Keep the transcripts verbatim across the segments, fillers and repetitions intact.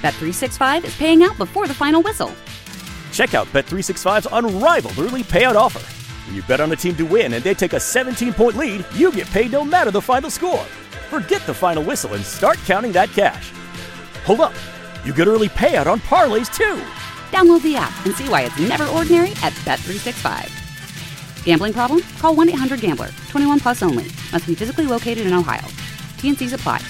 Bet three sixty-five is paying out before the final whistle. Check out Bet three sixty-five's unrivaled early payout offer. When you bet on a team to win and they take a seventeen-point lead, you get paid no matter the final score. Forget the final whistle and start counting that cash. Hold up. You get early payout on parlays, too. Download the app and see why it's never ordinary at Bet three sixty-five. Gambling problem? Call one eight hundred gambler. twenty-one plus only. Must be physically located in Ohio. T N Cs apply.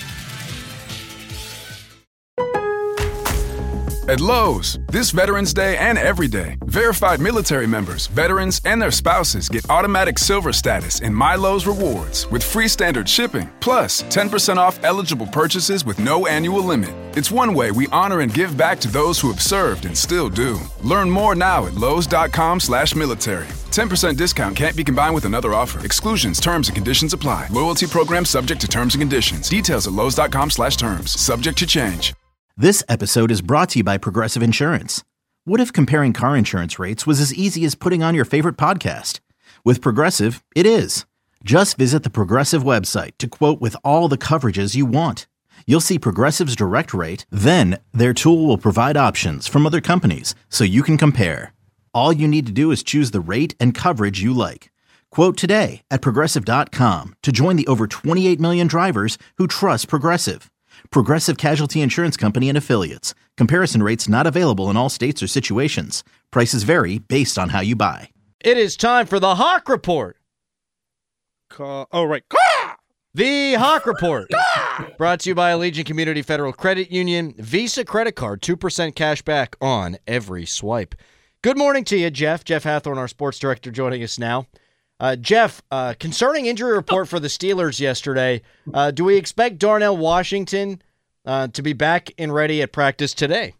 At Lowe's, this Veterans Day and every day, verified military members, veterans, and their spouses get automatic silver status in My Lowe's Rewards with free standard shipping, plus ten percent off eligible purchases with no annual limit. It's one way we honor and give back to those who have served and still do. Learn more now at lowes.com slash military. ten percent discount can't be combined with another offer. Exclusions, terms, and conditions apply. Loyalty program subject to terms and conditions. Details at lowes.com slash terms. Subject to change. This episode is brought to you by Progressive Insurance. What if comparing car insurance rates was as easy as putting on your favorite podcast? With Progressive, it is. Just visit the Progressive website to quote with all the coverages you want. You'll see Progressive's direct rate, then their tool will provide options from other companies so you can compare. All you need to do is choose the rate and coverage you like. Quote today at Progressive dot com to join the over twenty-eight million drivers who trust Progressive. Progressive Casualty Insurance Company and Affiliates. Comparison rates not available in all states or situations. Prices vary based on how you buy. It is time for the Hawk Report. Call, oh, right. The Hawk Report. Brought to you by Allegiant Community Federal Credit Union. Visa credit card, two percent cash back on every swipe. Good morning to you, Jeff. Jeff Hathorn, our sports director, joining us now. Uh, Jeff, uh, concerning injury report for the Steelers yesterday, uh, do we expect Darnell Washington uh, to be back and ready at practice today?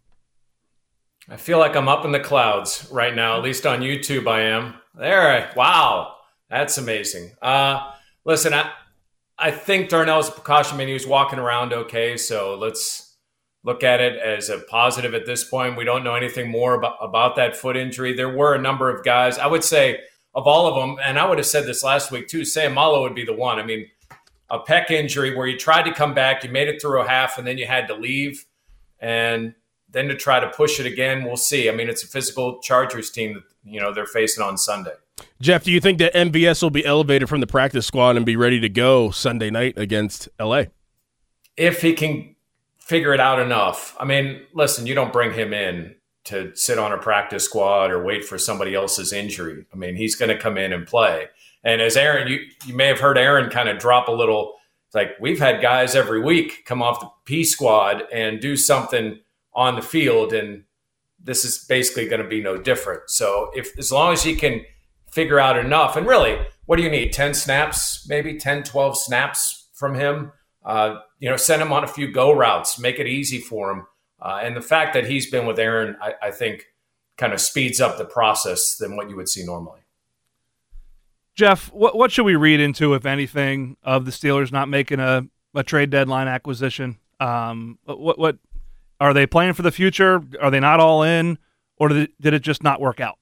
I feel like I'm up in the clouds right now, at least on YouTube I am. There, wow, that's amazing. Uh, listen, I, I think Darnell's a precaution. I mean, he was walking around okay, so let's look at it as a positive at this point. We don't know anything more about, about that foot injury. There were a number of guys, I would say, of all of them, and I would have said this last week too, Sayamalo would be the one. I mean, a pec injury where you tried to come back, you made it through a half, and then you had to leave, and then to try to push it again, we'll see. I mean, it's a physical Chargers team that, you know, they're facing on Sunday. Jeff, do you think that M V S will be elevated from the practice squad and be ready to go Sunday night against L A? If he can figure it out enough. I mean, listen, you don't bring him in to sit on a practice squad or wait for somebody else's injury. I mean, he's going to come in and play. And as Aaron, you, you may have heard Aaron kind of drop a little, like we've had guys every week come off the P squad and do something on the field, and this is basically going to be no different. So if as long as he can figure out enough, and really, what do you need? ten snaps, maybe ten, twelve snaps from him? Uh, you know, send him on a few go routes, make it easy for him. Uh, and the fact that he's been with Aaron, I, I think, kind of speeds up the process than what you would see normally. Jeff, what what should we read into, if anything, of the Steelers not making a, a trade deadline acquisition? Um, what what are they playing for the future? Are they not all in, or did it, did it just not work out?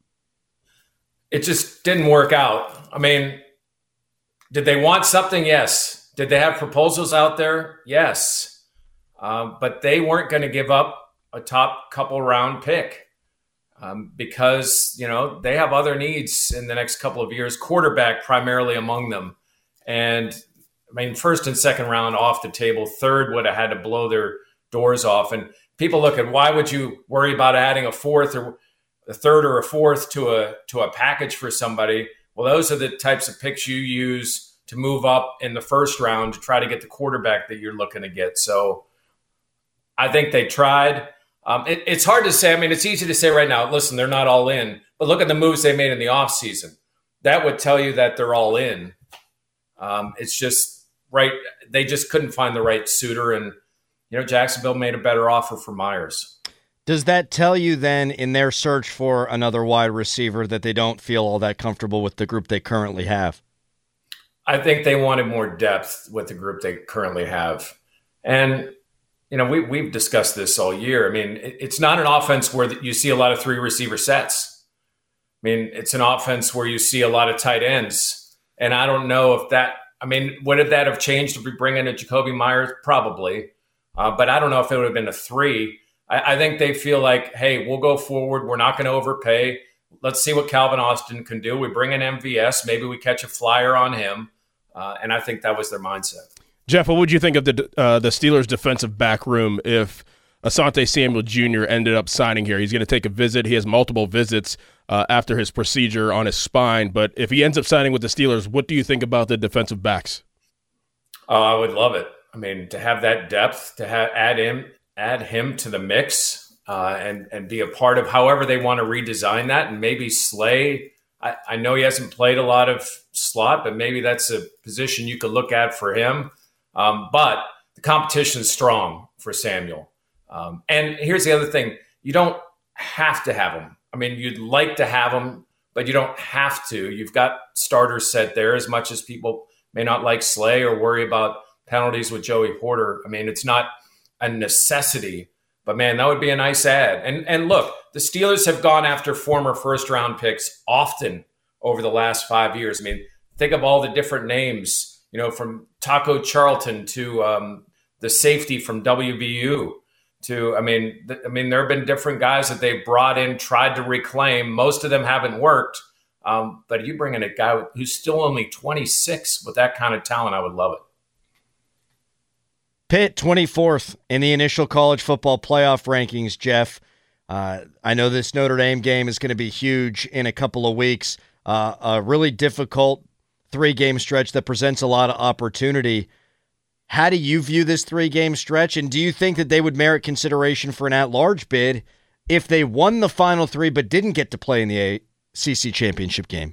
It just didn't work out. I mean, did they want something? Yes. Did they have proposals out there? Yes. Um, but they weren't going to give up a top couple round pick um, because, you know, they have other needs in the next couple of years, quarterback primarily among them. And I mean, first and second round off the table, third would have had to blow their doors off. And people look at, why would you worry about adding a fourth or a third or a fourth to a, to a package for somebody? Well, those are the types of picks you use to move up in the first round to try to get the quarterback that you're looking to get. So I think they tried. Um, it, it's hard to say. I mean, it's easy to say right now, listen, they're not all in. But look at the moves they made in the offseason. That would tell you that they're all in. Um, it's just right. They just couldn't find the right suitor. And, you know, Jacksonville made a better offer for Myers. Does that tell you then in their search for another wide receiver that they don't feel all that comfortable with the group they currently have? I think they wanted more depth with the group they currently have. And, you know, we, we've discussed this all year. I mean, it, it's not an offense where you see a lot of three receiver sets. I mean, it's an offense where you see a lot of tight ends. And I don't know if that, I mean, would that have changed if we bring in a Jacoby Myers? Probably. Uh, but I don't know if it would have been a three. I, I think they feel like, hey, we'll go forward. We're not going to overpay. Let's see what Calvin Austin can do. We bring in M V S. Maybe we catch a flyer on him. Uh, and I think that was their mindset. Jeff, what would you think of the uh, the Steelers' defensive back room if Asante Samuel Junior ended up signing here? He's going to take a visit. He has multiple visits uh, after his procedure on his spine. But if he ends up signing with the Steelers, what do you think about the defensive backs? Oh, I would love it. I mean, to have that depth, to have, add him, add him to the mix, uh, and and be a part of however they want to redesign that, and maybe Slay. I, I know he hasn't played a lot of slot, but maybe that's a position you could look at for him. Um, but the competition is strong for Samuel. Um, and here's the other thing: you don't have to have him. I mean, you'd like to have him, but you don't have to. You've got starters set there. As much as people may not like Slay or worry about penalties with Joey Porter, I mean, it's not a necessity. But, man, that would be a nice ad. And and look, the Steelers have gone after former first-round picks often over the last five years. I mean, think of all the different names, you know, from Taco Charlton to um, the safety from W V U to, I mean, th- I mean, there have been different guys that they've brought in, tried to reclaim. Most of them haven't worked. Um, but you bring in a guy who's still only twenty-six with that kind of talent, I would love it. Pitt, twenty-fourth in the initial college football playoff rankings, Jeff. Uh, I know this Notre Dame game is going to be huge in a couple of weeks. Uh, a really difficult three-game stretch that presents a lot of opportunity. How do you view this three-game stretch, and do you think that they would merit consideration for an at-large bid if they won the final three but didn't get to play in the A C C championship game?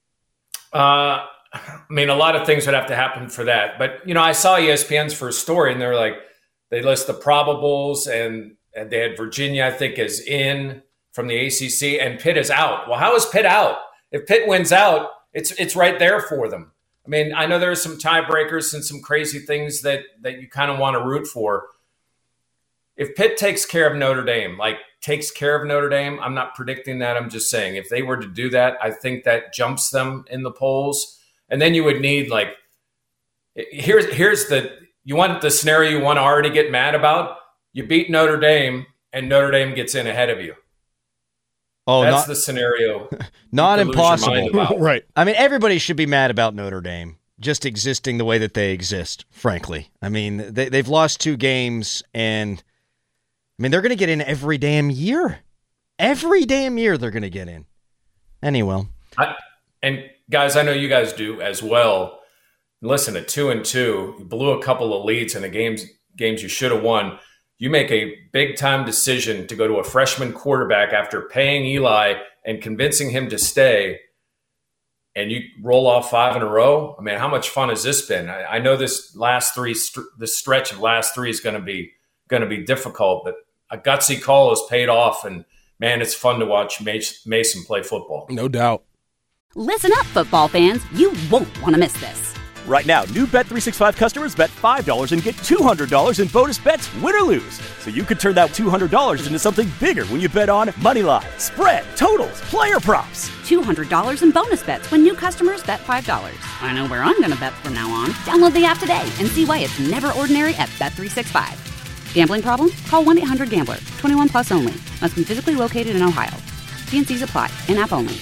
Uh I mean, a lot of things would have to happen for that. But, you know, I saw E S P N's first story, and they're like, they list the probables, and, and they had Virginia, I think, is in from the A C C, and Pitt is out. Well, how is Pitt out? If Pitt wins out, it's it's right there for them. I mean, I know there's some tiebreakers and some crazy things that, that you kind of want to root for. If Pitt takes care of Notre Dame, like takes care of Notre Dame, I'm not predicting that. I'm just saying if they were to do that, I think that jumps them in the polls. And then you would need, like, here's here's the, you want the scenario you want to already get mad about? You beat Notre Dame, and Notre Dame gets in ahead of you. Oh, That's not, the scenario. Not impossible. Right. I mean, everybody should be mad about Notre Dame just existing the way that they exist, frankly. I mean, they, they've lost two games, and, I mean, they're going to get in every damn year. Every damn year they're going to get in. Anyway. I, and... Guys, I know you guys do as well. Listen, at two and two, you blew a couple of leads in the games games you should have won. You make a big time decision to go to a freshman quarterback after paying Eli and convincing him to stay, and you roll off five in a row. I mean, how much fun has this been? I, I know this last three, this stretch of last three is going to be going to be difficult, but a gutsy call has paid off, and man, it's fun to watch Mason play football. No doubt. Listen up, football fans. You won't want to miss this. Right now, new Bet three sixty-five customers bet five dollars and get two hundred dollars in bonus bets, win or lose. So you could turn that two hundred dollars into something bigger when you bet on money line, spread, totals, player props. two hundred dollars in bonus bets when new customers bet five dollars. I know where I'm going to bet from now on. Download the app today and see why it's never ordinary at Bet three sixty-five. Gambling problem? Call one eight hundred gambler. twenty-one plus only. Must be physically located in Ohio. T and C's apply. In-app only.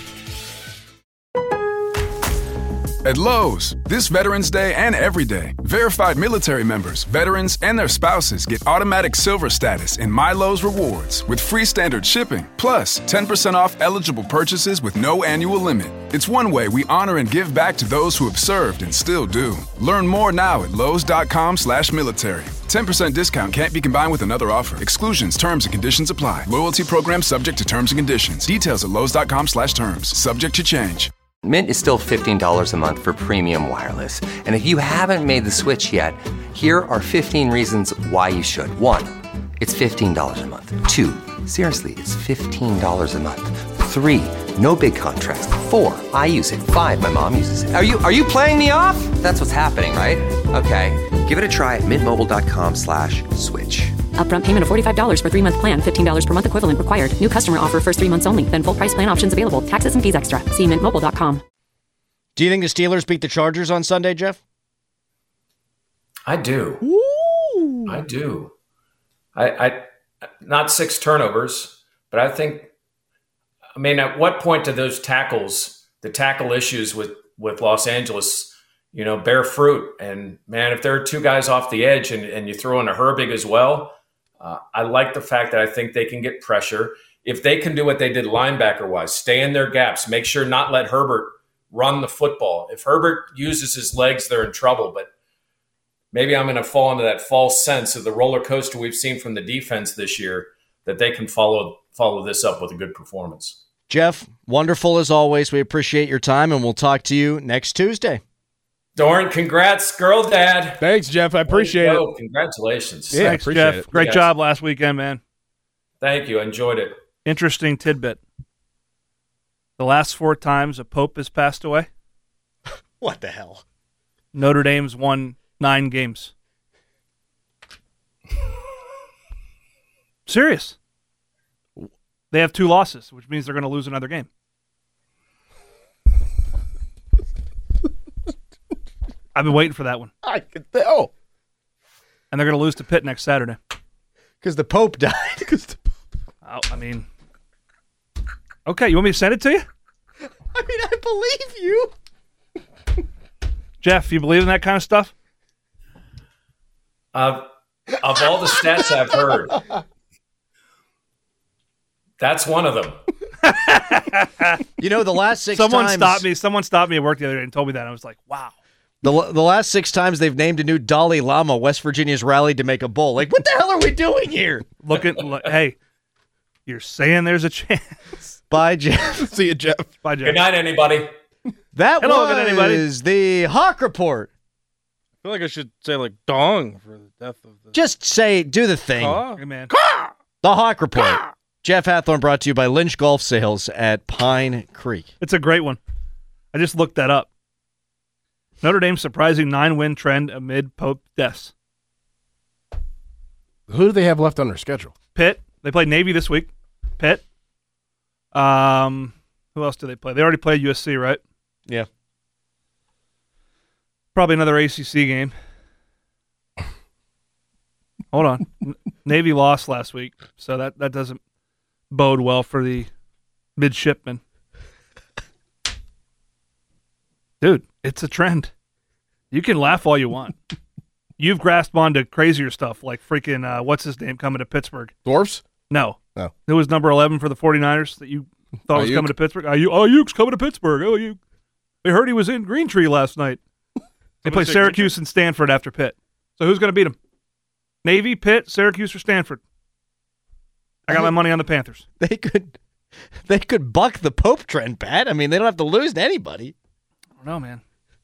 At Lowe's, this Veterans Day and every day, verified military members, veterans, and their spouses get automatic silver status in My Lowe's Rewards with free standard shipping, plus ten percent off eligible purchases with no annual limit. It's one way we honor and give back to those who have served and still do. Learn more now at lowes.com slash military. ten percent discount can't be combined with another offer. Exclusions, terms, and conditions apply. Loyalty program subject to terms and conditions. Details at lowes.com slash terms. Subject to change. Mint is still fifteen dollars a month for premium wireless. And if you haven't made the switch yet, here are fifteen reasons why you should. One, it's fifteen dollars a month. Two, seriously, it's fifteen dollars a month. Three, no big contrast. Four, I use it. Five, my mom uses it. Are you are you playing me off? That's what's happening, right? Okay, give it a try at mintmobile.com slash switch. Upfront payment of forty-five dollars for three-month plan, fifteen dollars per month equivalent required. New customer offer first three months only. Then full price plan options available. Taxes and fees extra. See mint mobile dot com. Do you think the Steelers beat the Chargers on Sunday, Jeff? I do. Ooh. I do. I, I not six turnovers, but I think, I mean, at what point do those tackles, the tackle issues with, with Los Angeles, you know, bear fruit? And man, if there are two guys off the edge and, and you throw in a Herbig as well, uh, I like the fact that I think they can get pressure. If they can do what they did linebacker-wise, stay in their gaps, make sure not let Herbert run the football. If Herbert uses his legs, they're in trouble. But maybe I'm going to fall into that false sense of the roller coaster we've seen from the defense this year, that they can follow follow this up with a good performance. Jeff, wonderful as always. We appreciate your time, and we'll talk to you next Tuesday. Doran, congrats, girl dad. Thanks, Jeff. I appreciate it. Congratulations. Yeah, Thanks, appreciate Jeff. it. Great Yes. job last weekend, man. Thank you. I enjoyed it. Interesting tidbit. The last four times a Pope has passed away, What the hell? Notre Dame's won nine games. Serious. They have two losses, which means they're going to lose another game. I've been waiting for that one. I could th- oh, And they're going to lose to Pitt next Saturday. because the Pope died. Oh, I mean, okay, you want me to send it to you? I mean, I believe you. Jeff, you believe in that kind of stuff? Uh, of all the stats I've heard, that's one of them. You know, the last six Someone times... stopped me. Someone stopped me at work the other day and told me that. I was like, wow. The, the last six times they've named a new Dalai Lama, West Virginia's rallied to make a bowl. Like, what the hell are we doing here? Look at, look, hey, you're saying there's a chance. Bye, Jeff. See you, Jeff. Bye, Jeff. Good night, anybody. That Hello, was good anybody. the Hawk Report. I feel like I should say, like, dong for the death of the... Just say, do the thing. Caw? Hey, man. The Hawk Report. Jeff Hathorn brought to you by Lynch Golf Sales at Pine Creek. It's a great one. I just looked that up. Notre Dame's surprising nine-win trend amid Pope deaths. Who do they have left on their schedule? Pitt. They play Navy this week. Pitt. Um, who else do they play? They already played U S C, right? Yeah. Probably another A C C game. Hold on. N- Navy lost last week, so that, that doesn't bode well for the midshipmen. Dude, it's a trend. You can laugh all you want. You've grasped onto crazier stuff like freaking, uh, what's his name, coming to Pittsburgh? Dwarfs? No. No. It was number eleven for the 49ers that you thought was Ayuk? coming to Pittsburgh. Ayuk, Ayuk's coming to Pittsburgh. Ayuk. They heard he was in Green Tree last night. They play say Syracuse and Stanford after Pitt. So who's going to beat them? Navy, Pitt, Syracuse, or Stanford? I got my money on the Panthers. They could they could buck the Pope trend, Pat. I mean, they don't have to lose to anybody. I don't know, man.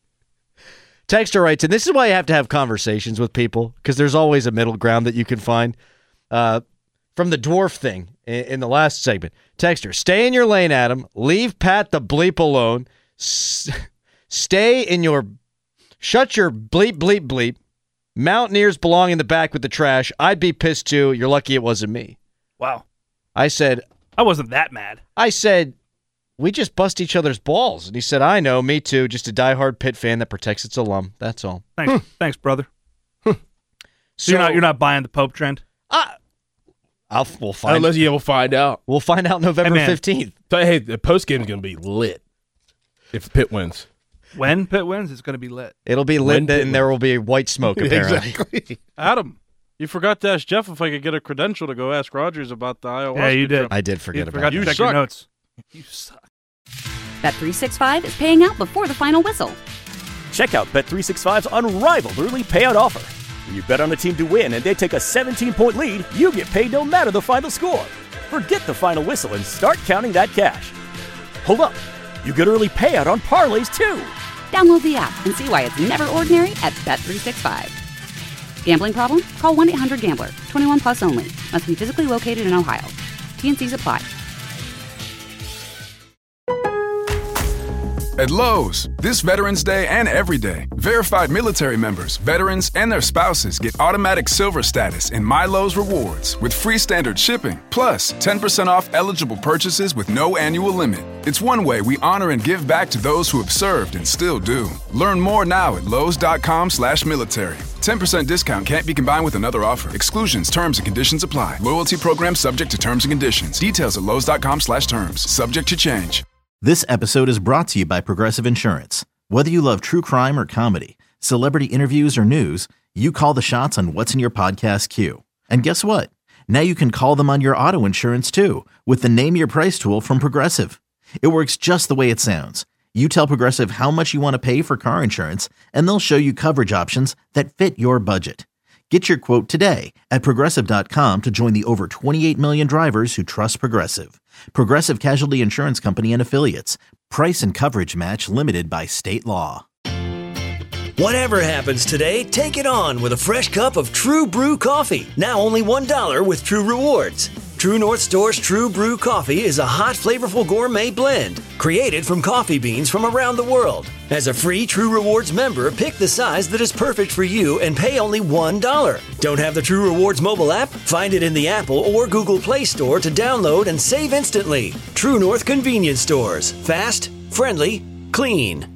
Texter writes, and this is why you have to have conversations with people, because there's always a middle ground that you can find. Uh, from the dwarf thing in, in the last segment. Texter, stay in your lane, Adam. Leave Pat the bleep alone. S- stay in your... Shut your bleep, bleep, bleep. Mountaineers belong in the back with the trash. I'd be pissed too. You're lucky it wasn't me. Wow. I said... I wasn't that mad. I said... We just bust each other's balls. And he said, I know, me too. Just a diehard Pitt fan that protects its alum. That's all. Thanks, thanks, brother. So, So you're not you're not buying the Pope trend? I, I'll we'll find Unless you will find out. we'll find out November Hey, man. fifteenth. But, hey, the post game is going to be lit if Pitt wins. When Pitt wins, it's going to be lit. It'll be When lit Pitt and there will be white smoke apparently. Exactly. Adam, you forgot to ask Jeff if I could get a credential to go ask Rogers about the ayahuasca. Yeah, you did. trip. I did forget You about forgot that. to You check your suck. notes. You suck. Bet three sixty-five is paying out before the final whistle. Check out Bet three sixty-five's unrivaled early payout offer. When you bet on a team to win and they take a seventeen-point lead, you get paid no matter the final score. Forget the final whistle and start counting that cash. Hold up. You get early payout on parlays, too. Download the app and see why it's never ordinary at Bet three sixty-five. Gambling problem? Call one eight hundred gambler. twenty-one plus only. Must be physically located in Ohio. T and C's apply. At Lowe's, this Veterans Day and every day, verified military members, veterans, and their spouses get automatic silver status in My Lowe's Rewards with free standard shipping, plus ten percent off eligible purchases with no annual limit. It's one way we honor and give back to those who have served and still do. Learn more now at lowes.com slash military. ten percent discount can't be combined with another offer. Exclusions, terms, and conditions apply. Loyalty program subject to terms and conditions. Details at lowes.com slash terms. Subject to change. This episode is brought to you by Progressive Insurance. Whether you love true crime or comedy, celebrity interviews or news, you call the shots on what's in your podcast queue. And guess what? Now you can call them on your auto insurance too with the Name Your Price tool from Progressive. It works just the way it sounds. You tell Progressive how much you want to pay for car insurance, and they'll show you coverage options that fit your budget. Get your quote today at Progressive dot com to join the over twenty-eight million drivers who trust Progressive. Progressive Casualty Insurance Company and Affiliates. Price and coverage match limited by state law. Whatever happens today, take it on with a fresh cup of True Brew coffee. Now only one dollar with True Rewards. True North Store's True Brew coffee is a hot, flavorful gourmet blend created from coffee beans from around the world. As a free True Rewards member, pick the size that is perfect for you and pay only one dollar. Don't have the True Rewards mobile app? Find it in the Apple or Google Play Store to download and save instantly. True North Convenience Stores. Fast, friendly, clean.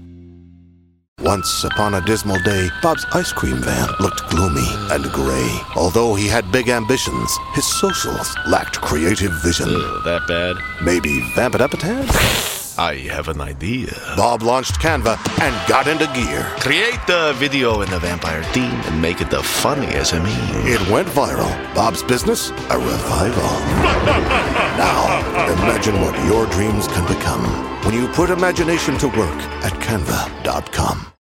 Once upon a dismal day, Bob's ice cream van looked gloomy and gray. Although he had big ambitions, his socials lacked creative vision. Ugh, that bad? Maybe vamp it up a tad? I have an idea. Bob launched Canva and got into gear. Create the video in the vampire theme and make it the funniest of me. It went viral. Bob's business, a revival. Now, imagine what your dreams can become when you put imagination to work at canva dot com.